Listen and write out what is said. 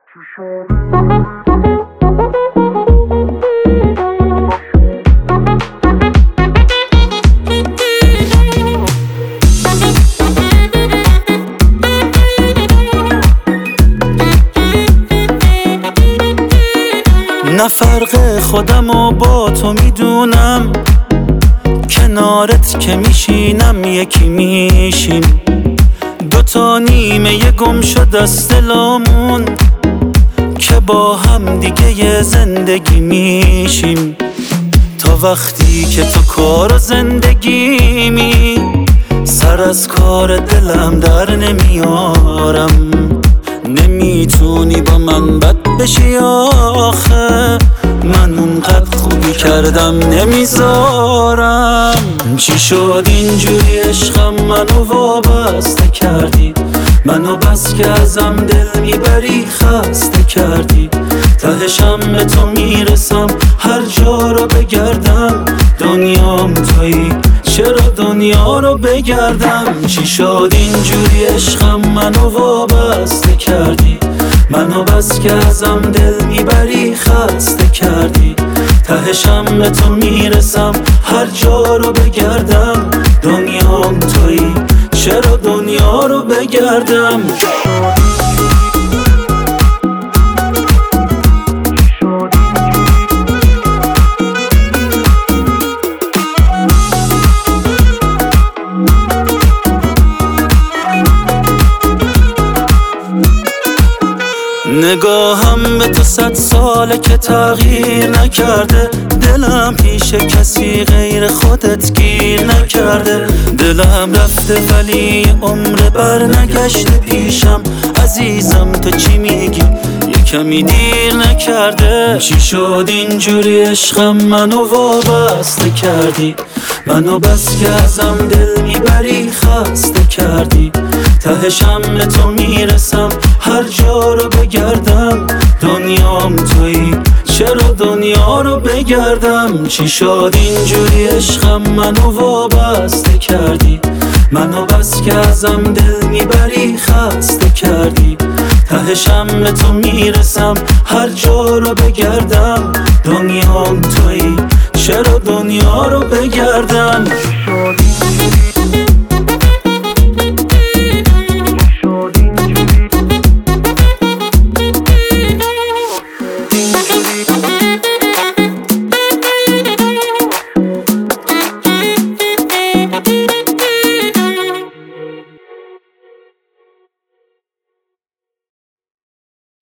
نه فرق خودمو با تو میدونم، کنارت که میشینم یکی میشیم، دوتا نیمه گم شده از دلامون که با هم دیگه یه زندگی میشیم. تا وقتی که تو کار و زندگیمی، سر از کار دلم در نمیارم. نمیتونی با من بد بشی آخه، من اونقدر خوبی کردم نمیذارم. چی شد اینجوری عشقم منو وابسته کردی، منو بس که ازم دل میبری خسته کردی. تهشم به تو میرسم هر جا رو بگردم، دنیام تویی چرا دنیا رو بگردم. چی شد اینجوری عشقم منو وابسته کردی، منو بس که ازم دل میبری خسته کردی. تهشم به تو میرسم هر جا رو بگردم، دنیام تویی چرا دنیا رو بگردم. نگاهم به تو 100 ساله که تغییر نکرده، دلم پیش کسی غیر خودت گیر نکرده. دلم رفته ولی عمر بر نگشته پیشم، عزیزم تو چی میگی یه کمی دیر نکرده. چی شد اینجوری عشقم منو وابسته کردی، منو بس که ازم دل میبری خسته کردی. تهشم به تو میرسم هر جا رو بگردم، دنیام تویی چرا دنیا رو بگردم. چی شد اینجوری عشقم منو وابسته کردی، منو بس که ازم دل میبری خسته کردی. تهشم به تو میرسم هر جا رو بگردم، دنیام تویی چرا دنیا رو بگردم.